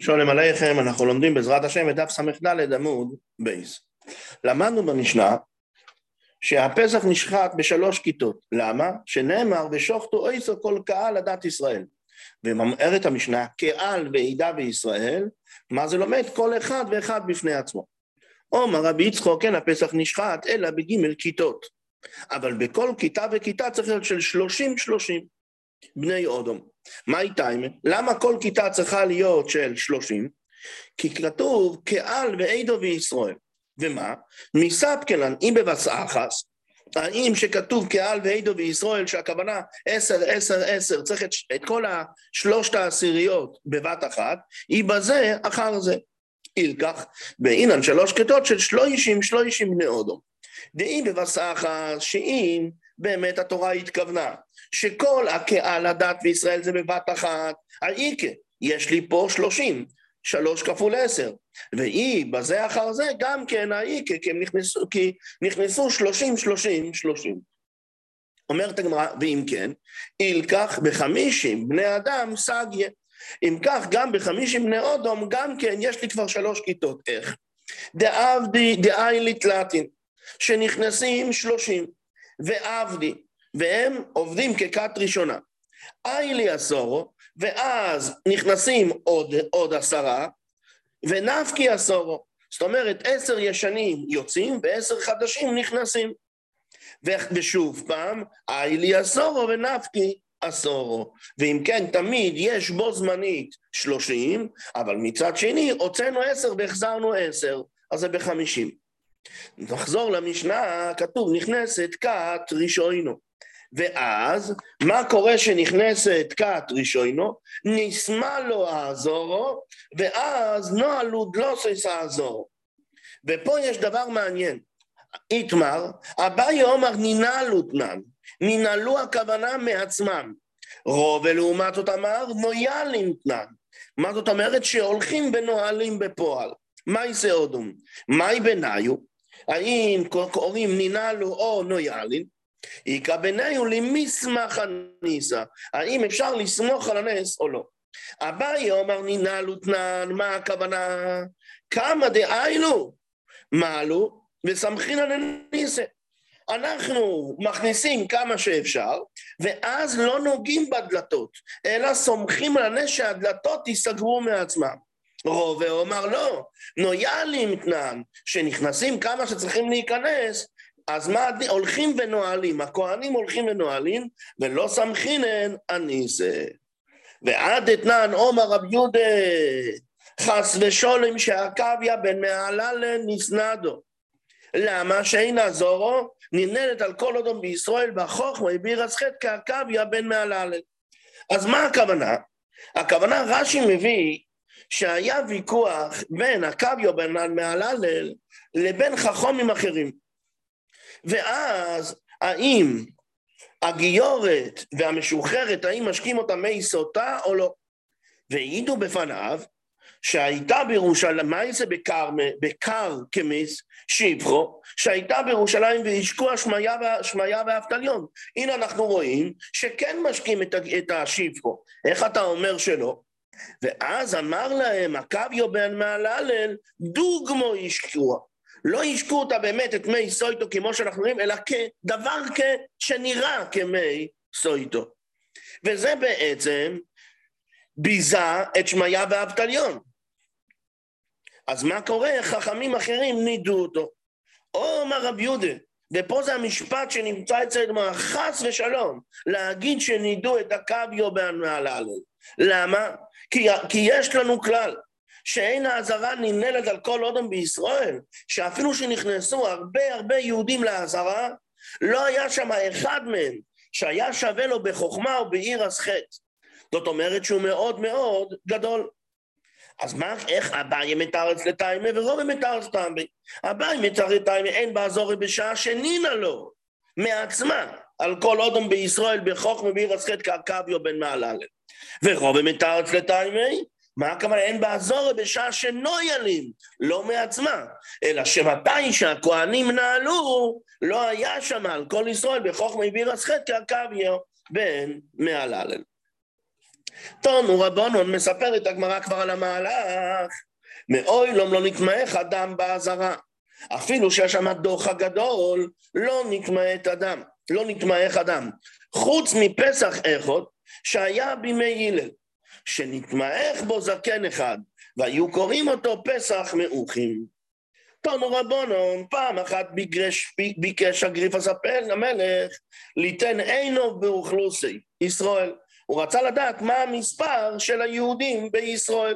שולם עליכם, אנחנו לומדים בעזרת השם את דף ס"ד עמוד בייס. למדנו במשנה שהפסח נשחט בשלוש כיתות. למה? שנאמר ושוחטו אויסו כל קהל עדת ישראל. ומאמרת המשנה קהל ועדה בישראל, מה זה לומד? כל אחד ואחד בפני עצמו. אומר רבי יצחוק, כן, הפסח נשחט אלא בג' כיתות. אבל בכל כיתה וכיתה צריך להיות של 30 בני אודום. מה איתה? למה כל כיתה צריכה להיות של 30? כי כתוב קהל ועדו וישראל. ומה? מספקלן אם בבסאחס, האם שכתוב קהל ועדו וישראל, שהכוונה 10 צריך את כל השלושת העשיריות בבת אחת, היא בזה אחר זה. אילקח, באינן 3 כיתות של 30 בני אודום. דאם בבסאחס, שאם באמת התורה התכוונה, שכל הקהל הדת בישראל זה בבת אחת, האיקה, יש לי פה 30, 3 כפול 10, והיא בזה אחר זה גם כן האיקה, כי נכנסו 30. אומרת הגמרא, ואם כן, אילקח ב50 בני אדם סגיה, אם כך גם ב50 בני אודום, גם כן יש לי כבר 3 כיתות, איך? דאבדי דאיילית לטין, שנכנסים 30, ועבדי, והם עובדים ככת ראשונה. איילי 10, ואז נכנסים עוד 10, ונפקי 10. זאת אומרת, 10 ישנים יוצאים, ו10 חדשים נכנסים. ושוב פעם, איילי 10 ונפקי 10. ואם כן, תמיד יש בו זמנית 30, אבל מצד שני, הוצאנו 10 והחזרנו 10, אז זה ב50. נחזור למשנה, כתוב נכנסת כת ראשונו. ואז, מה קורה שנכנסת כת ראשונו? נשמע לו האזורו, ואז נועלו דלוסס האזורו. ופה יש דבר מעניין. איתמר, אביי אומר ננעלו תנן. ננעלו הכוונה מעצמם. רוב ולעומת זאת אמר נויאלים תנן. מה זאת אומרת? שהולכים ונועלים בפועל. מה יעשה אודום? מהי בניו? האם קוראים ננעלו או נויאלים? איקה בניו למסמך הניסה. האם אפשר לסמוך על הנס או לא? אביי אומר ננעלו תנן, מה הכוונה? כמה דאיילו? מעלו וסמכין על הניסה. אנחנו מכניסים כמה שאפשר, ואז לא נוגעים בדלתות, אלא סומכים על הנס שהדלתות ייסגרו מעצמם. רוב אומר לא, נויאלים תנן, שנכנסים כמה שצריכים להיכנס, אז מה הולכים ונועלים, הכהנים הולכים ונועלים, ולא סמכינן הניסה. ועד אתנן אומר רב יהודה, חס ושולם שהקוויה בן מהללן נסנדו. למה? שאין הזורו ננהלת על כל אדם בישראל בחוכמה הבירס חטא כעקביה בן מהללן. אז מה הכוונה? הכוונה רש"י מביא שהיה ויכוח בין עקביה בן מהללל לבין חכמים אחרים. ואז האם הגיורת והמשוחררת, האם משקים אותה מי סוטה או לא? והעידו בפניו שהייתה בירושלים, מה זה בקר כמיס, שבחו, שהייתה בירושלים והשקוע שמיה ואבטליון. הנה אנחנו רואים שכן משקים את השבחו. איך אתה אומר שלא? ואז אמר להם, עקביה בן מהללל, דוגמו ישקוע. לא ישקו אותה באמת את מי סויטו כמו שאנחנו רואים, אלא כדבר שנראה כמי סויטו. וזה בעצם ביזה את שמיה ואבטליון. אז מה קורה? חכמים אחרים נידו אותו. אומר רב יהודה, ופה זה המשפט שנמצא אצלנו, חס ושלום, להגיד שנידו את עקביה בן מהללל. למה? כי יש לנו כלל, שאין העזרה ננהלת על כל אדם בישראל, שאפילו שנכנסו הרבה יהודים לעזרה, לא היה שם אחד מהם שהיה שווה לו בחוכמה או בעירס חטא. זאת אומרת שהוא מאוד מאוד גדול. אז מה, איך אביי מתרץ לתיימה ורוב מתרץ לתיימה? אביי מתרץ לתיימה אין בעזורי בשעה שנינה לו מעצמה על כל אדם בישראל בחוכמה בעירס חטא כעקביה בן מהללל. ורוב מתרץ לתיימה, מה הכוונה? אין בעזורי בשעה שנויאלים, לא מעצמה, אלא שמתי שהכהנים נעלו, לא היה שם על כל ישראל בחוכמה בעירס חטא כעקביה בן מהללל. תונו רבונון, מספרת הגמרא כבר על המהלך, מאוילום לא נתמעך אדם בעזרה. אפילו שיש שם הדוח הגדול, לא נתמעך אדם. חוץ מפסח אחד, שהיה בימי הלל, שנתמעך בו זקן אחד, והיו קוראים אותו פסח מאוחים. תונו רבונון, פעם אחת ביקש אגריפס המלך, ליתן עינו באוכלוסי ישראל. הוא רצה לדעת מה המספר של היהודים בישראל.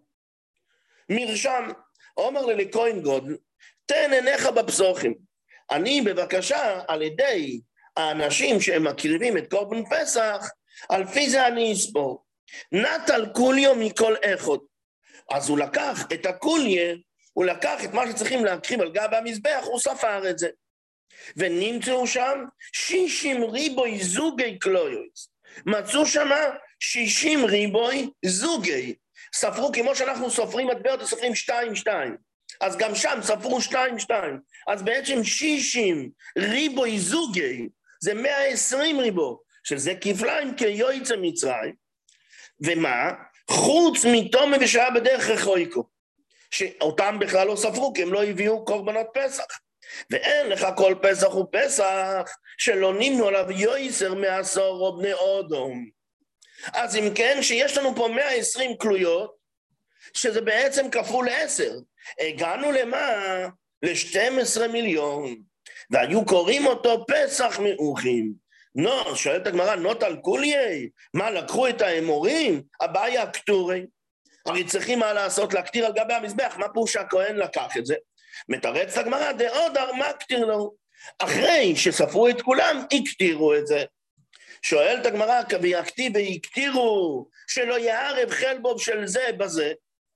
מרשם, אומר לי לכהן גודל, תן עיניך בפסוחים. אני בבקשה, על ידי האנשים שהם מקריבים את קורבן פסח, על פי זה אני אספור. נטל קוליו מכל אחד. אז הוא לקח את הקוליה, הוא לקח את מה שצריכים להקריב על גב המזבח, הוא ספר את זה. ונמצאו שם 60 ריבוי זוגי קלויוס. מצאו שם 60 ריבוי זוגי. ספרו כמו שאנחנו סופרים מטבעות, סופרים 2-2. אז גם שם ספרו 2-2. אז בעצם 60 ריבוי זוגי, זה 120 ריבו, שזה כפליים כיועץ מצרים. ומה? חוץ מתומה ושעה בדרך רחויקו, שאותם בכלל לא ספרו, כי הם לא הביאו קורבנות פסח. ואין לך כל פסח ופסח, שלא נמנו עליו יויסר מעשור או בני אודום. אז אם כן, שיש לנו פה 120 כלויות, שזה בעצם כפול 10. הגענו למה? ל-12 מיליון. והיו קוראים אותו פסח מאוחים. שואלת הגמרא, נוט על קוליי? מה, לקחו את האמורים? הבעיה כתורי. הרי צריכים מה לעשות? להקטיר על גבי המזבח. מה פירוש שהכהן לקח את זה? מתרץ הגמרא, דעוד ארמה קטיר לו. אחרי שספרו את כולם, הקטירו את זה. שואלת הגמרא, ויקטי ויקטירו, שלא יערב חלבוב של זה בזה.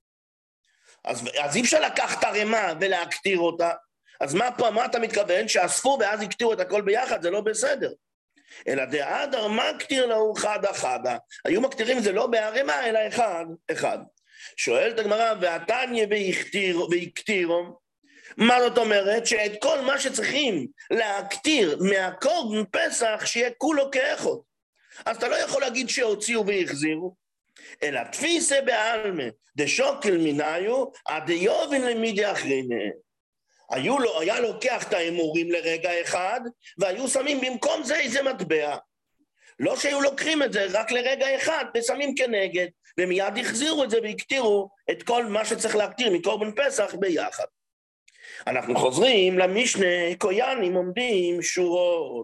אז אי אפשר לקחת את הרמה ולהקטיר אותה. אז מה אתה מתכוון? שאספו ואז הקטירו את הכל ביחד, זה לא בסדר. אלא דעד ארמה קטיר לו חדה. היו מקטירים את זה לא בהרמה, אלא אחד. שואלת הגמרא, והתניא ויקטירו, מה זאת אומרת? שאת כל מה שצריכים להקטיר מהקורבן פסח, שיהיה כולו כאחד. אז אתה לא יכול להגיד שהוציאו והחזירו, אלא תפיסה בעלמה, דשוקל מניו, עד יובין למידי אחרינה. היה לוקח את האמורים לרגע אחד, והיו שמים במקום זה איזה מטבע. לא שהיו לוקחים את זה רק לרגע אחד, ושמים כנגד, ומיד החזירו את זה והקטירו את כל מה שצריך להקטיר מקורבן פסח ביחד. אנחנו חוזרים למשנה, כהנים עומדים שורות.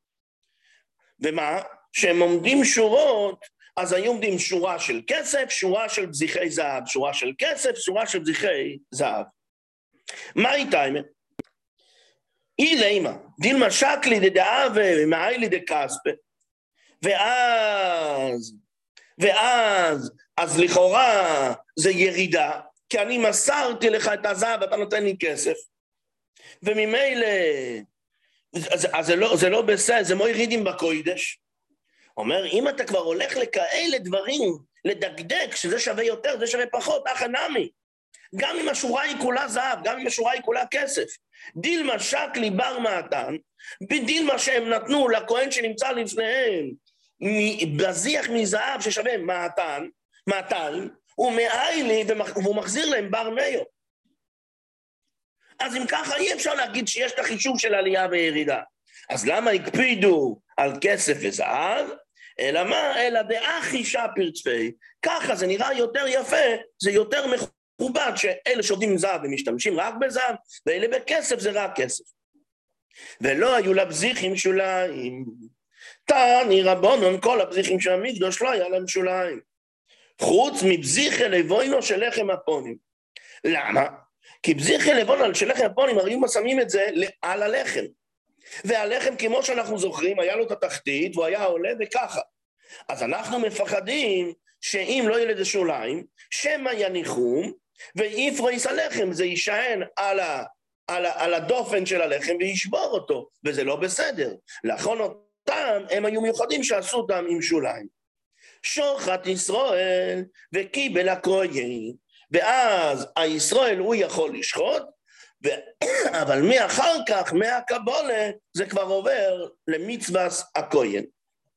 ומה? שהם עומדים שורות, אז היו עומדים שורה של כסף, שורה של בזיחי זהב, שורה של כסף, שורה של בזיחי זהב. מה איתה? אילימה, דילמה שקלי דדעה ומעיילי דקספה. אז לכאורה זה ירידה, כי אני מסרתי לך את הזהב, אתה נותן לי כסף. וממילא, אז זה לא בסדר, זה מוירידים בקוידש. אומר, אם אתה כבר הולך לכאלה דברים, לדקדק, שזה שווה יותר, זה שווה פחות, אחא נמי. גם אם השורה היא כולה זהב, גם אם השורה היא כולה כסף. דילמה שקלי בר מעתן, בדילמה שהם נתנו לכהן שנמצא לפניהם, בזיח מזהב ששווה מעתן, הוא מעיילי והוא מחזיר להם בר מיו. אז אם ככה אי אפשר להגיד שיש את החישוב של עלייה וירידה. אז למה הקפידו על כסף וזהב? אלא מה? אלא דאחי שפיר צפי. ככה זה נראה יותר יפה, זה יותר מכובד שאלה שעובדים עם זהב ומשתמשים רק בזהב, ואלה בכסף זה רק כסף. ולא היו לבזיחים שוליים. תני רבונון, כל הבזיחים של המקדוש לא היה להם שוליים. חוץ מבזיחי לבוינו של לחם הפונים. למה? כי בזיחי לבוינו של לחם הפונים, הרי היו שמים את זה על הלחם. והלחם, כמו שאנחנו זוכרים, היה לו את התחתית, והוא היה עולה וככה. אז אנחנו מפחדים שאם לא יהיה לזה שוליים, שמא יניחום, ויפרויס הלחם, זה יישען על הדופן של הלחם וישבור אותו, וזה לא בסדר. לכן אותם, הם היו מיוחדים שעשו אותם עם שוליים. שוחט ישראל וקיבל הכהן, ואז הישראל הוא יכול לשחוט, אבל מאחר כך, מהקבולה, זה כבר עובר למצוות הכהן.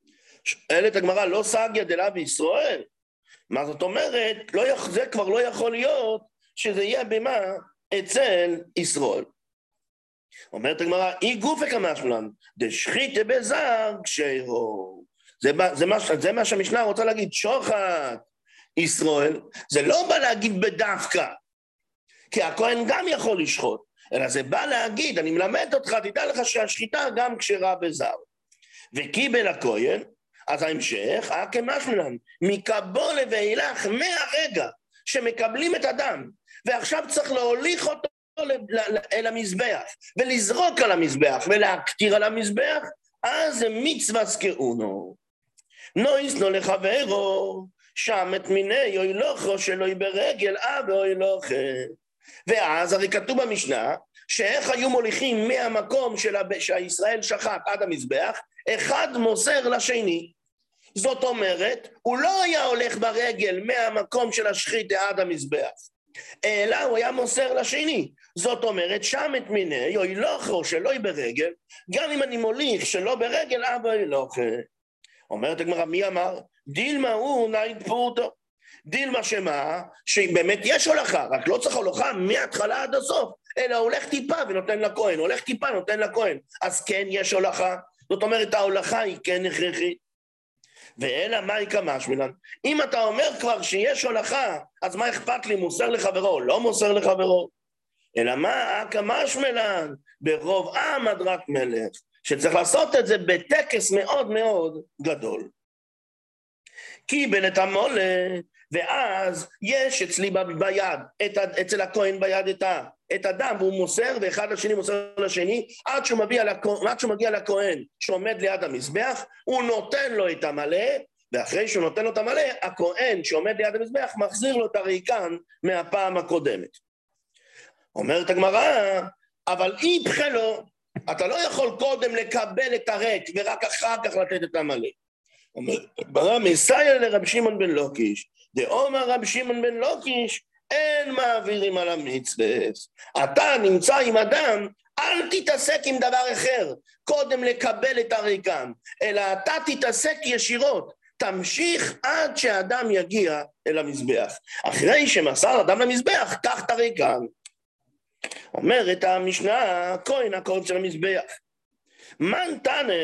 שואלת הגמרא, לא סגיה דלה בישראל? מה זאת אומרת? זה כבר לא יכול להיות שזה יהיה במה אצל ישראל. אומרת הגמרא, אי גופא כמשמען, דשחיתא בזר כשהו. זה מה שהמשנה רוצה להגיד, שוחט ישראל, זה לא בא להגיד בדווקא, כי הכהן גם יכול לשחוט, אלא זה בא להגיד, אני מלמד אותך, תדע לך שהשחיטה גם כשרה בזר. וקיבל הכהן, אז ההמשך, כמשמען, מקבולה ואילך מהרגע שמקבלים את הדם, ועכשיו צריך להוליך אותו אל המזבח, ולזרוק על המזבח, ולהקטיר על המזבח, אז זה מצווה זכאונו. נויסנו לחברו, שם את מיני אוי לוחו שלוי ברגל, ואוי לוחה. ואז הרי כתוב במשנה, שאיך היו מוליכים מהמקום שהישראל שחט עד המזבח, אחד מוסר לשני. זאת אומרת, הוא לא היה הולך ברגל מהמקום של השחיטה עד המזבח, אלא הוא היה מוסר לשני. זאת אומרת, שם את מיני, אוי לוחו שלוי ברגל, גם אם אני מוליך שלא ברגל, אוי לוחה. אומרת הגמרא, מי אמר? דילמה הוא נאית פורטו. דילמה שמה? שבאמת יש הולכה, רק לא צריך הולכה מההתחלה עד הסוף, אלא הולך טיפה ונותן לכהן, הולך טיפה נותן לכהן. אז כן יש הולכה, זאת אומרת ההולכה היא כן הכרחית. ואלא מאי כמשמען, אם אתה אומר כבר שיש הולכה, אז מה אכפת לי, מוסר לחברו, לא מוסר לחברו? אלא מה כמשמען, ברוב עם הדרת מלך, שצריך לעשות את זה בטקס מאוד מאוד גדול. קיבל את המולה, ואז יש אצלי ביד, אצל הכהן ביד את הדם, והוא מוסר, ואחד השני מוסר לשני, עד שהוא מגיע לכהן שעומד ליד המזבח, הוא נותן לו את המלא, ואחרי שהוא נותן לו את המלא, הכהן שעומד ליד המזבח מחזיר לו את הריקן מהפעם הקודמת. אומרת הגמרא, אבל אי בחלו, אתה לא יכול קודם לקבל את הריק, ורק אחר כך לתת את המלא. ברא מסייע לרב שמעון בן לוקיש, דאמר רב שמעון בן לוקיש, אין מעבירים על המצווה. אתה נמצא עם אדם, אל תתעסק עם דבר אחר, קודם לקבל את הריקן, אלא אתה תתעסק ישירות, תמשיך עד שהאדם יגיע אל המזבח. אחרי שמסר אדם למזבח, קח את הריקן. אומרת המשנה, כהן הקורץ של המזבח. מן תנא,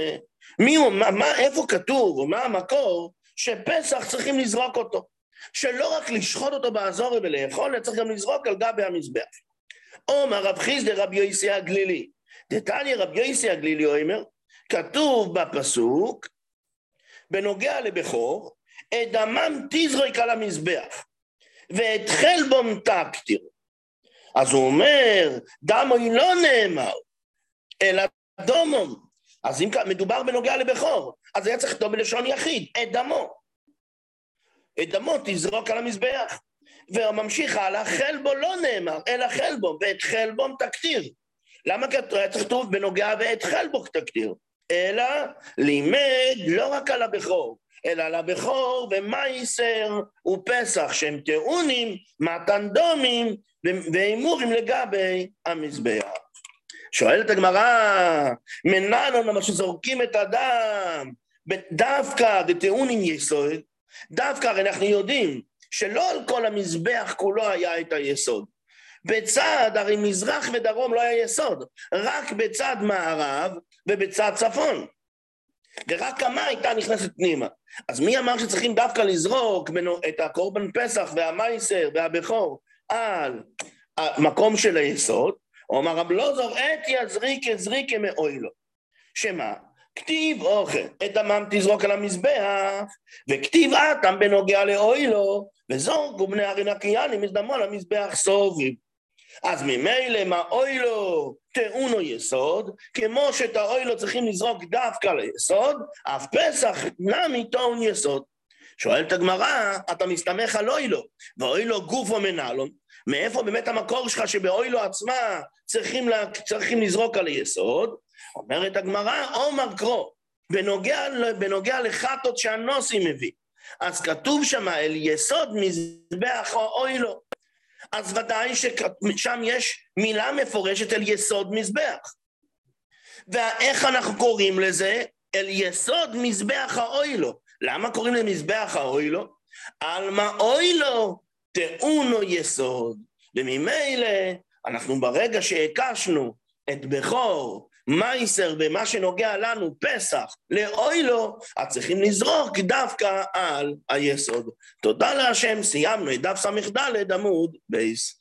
איפה כתוב, או מה המקור, שפסח צריכים לזרוק אותו. שלא רק לשחוט אותו באזור ולאכול, צריך גם לזרוק על גבי המזבח. אומר רב חיסדא רב יוסי הגלילי. דתניא רב יוסי הגלילי אומר, כתוב בפסוק, בנוגע לבכור, את דמם תזרוק על המזבח, ואת חלבם תקטיר. אז הוא אומר, דמו לא נאמר, אלא דומם. אז אם מדובר בנוגע לבכור, אז היה צריך לכתוב בלשון יחיד, את דמו. את דמו תזרוק על המזבח. וממשיך הלאה, חלבו לא נאמר, אלא חלבו, ואת חלבום תקטיר. למה היה צריך לכתוב בנוגע ואת חלבו תקטיר? אלא לימד לא רק על הבכור, אלא על הבכור ומייסר ופסח, שהם טעונים, מתן דומים ואימורים לגבי המזבח. שואלת הגמרא, מננו למה שזורקים את הדם, דווקא דטעונים יסוד, דווקא הרי אנחנו יודעים שלא על כל המזבח כולו היה את היסוד. בצד, הרי מזרח ודרום לא היה יסוד, רק בצד מערב ובצד צפון. ורק כמה הייתה נכנסת פנימה. אז מי אמר שצריכים דווקא לזרוק את הקורבן פסח והמייסר והבכור על המקום של היסוד? אומר רב לוזור, את יזריקה מאוילו. שמה? כתיב אוכל, את דמם תזרוק על המזבח, וכתיב אתם בנוגע לאוילו, וזורקו בני הרנקיינים דמו על המזבח סובים. אז ממילא מה אוילו טעונו יסוד, כמו שאת האוילו צריכים לזרוק דווקא ליסוד, אף פסח נמי טעון יסוד. שואלת הגמרא, אתה מסתמך על אוילו, ואוילו גוף ומנהלון, מאיפה באמת המקור שלך שבאוילו עצמה צריכים לזרוק על היסוד? אומרת הגמרא, אומר קרו, בנוגע לחטות שהנוסי מביא. אז כתוב שם אל יסוד מזבח או אוילו. אז ודאי ששם יש מילה מפורשת אל יסוד מזבח. ואיך אנחנו קוראים לזה? אל יסוד מזבח האוילו. למה קוראים למזבח האוילו? על מה אוילו טעונו יסוד. וממילא אנחנו ברגע שהקשנו את בכור, מייסר ומה שנוגע לנו פסח לאוילו, אז צריכים לזרוק דווקא על היסוד. תודה להשם, סיימנו את דף ס"ד עמוד בייס.